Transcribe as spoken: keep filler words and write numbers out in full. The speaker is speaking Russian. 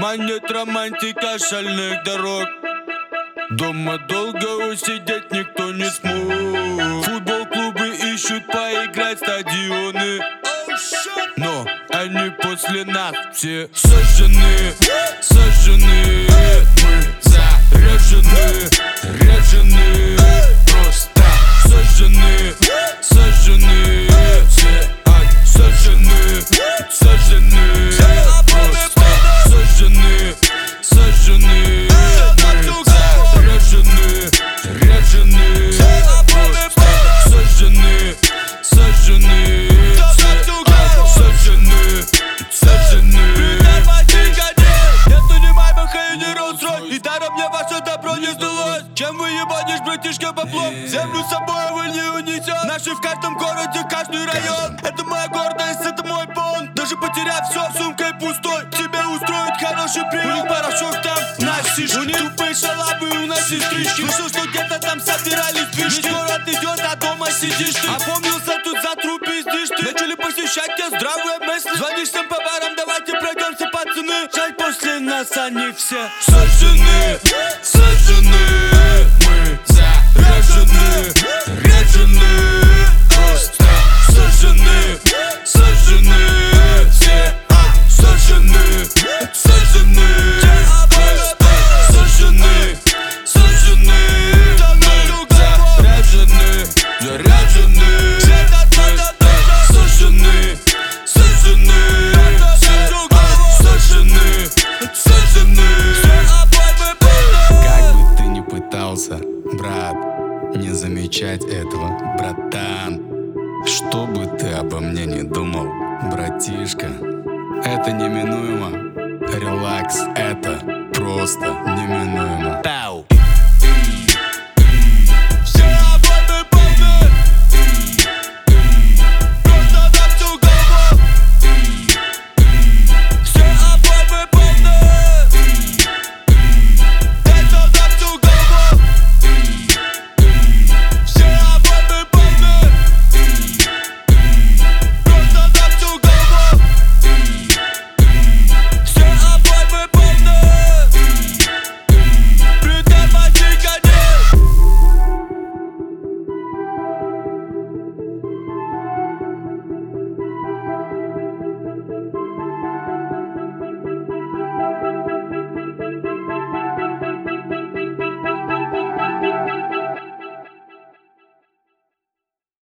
Манит романтика шальных дорог. Дома долго усидеть никто не смог. Футбол клубы ищут поиграть стадионы, но они после нас все сожжены, сожжены. Мы заряжены, заряжены, просто сожжены, сожжены. Все сожжены, сожжены, просто сожжены, сожжены. Мы заряжены, заряжены, просто сожжены, сожжены. Сожжены, сожжены. Нету ни Майбаха и ни Роллс-Ройс, и даром мне ваше добро не сдалось. Чем вы ебанишь, братишка, баблом? Землю с собой вы не унесет. Наши в каждом городе, каждый район. Это моя гордость, это мой бон. Даже потеряв все, сумкой пустой, тебе устроит хороший прием. У них порошок там, носишь. У них тупые шалавы, у нас сестрички. Слышал, что где-то там собирались движки. Весь город идет, а дома сидишь ты. Опомнился тут за труп пиздишь ты. Начали посещать тебя здравые мысли. Звонишь всем по барам, давайте пройдемся, пацаны. Жаль, после нас они все сожжены, сожжены. Мы заряжены, заряжены, просто сожжены, сожжены. Все сожжены, сожжены, просто сожжены, сожжены. Мы заряжены, заряжены, сожжены, сожжены. Сожжены, сожжены. Как бы ты ни пытался, брат, не замечать этого, братан. Что бы ты обо мне не думал, братишка, это неминуемо. Релакс, это просто неминуемо. Пау.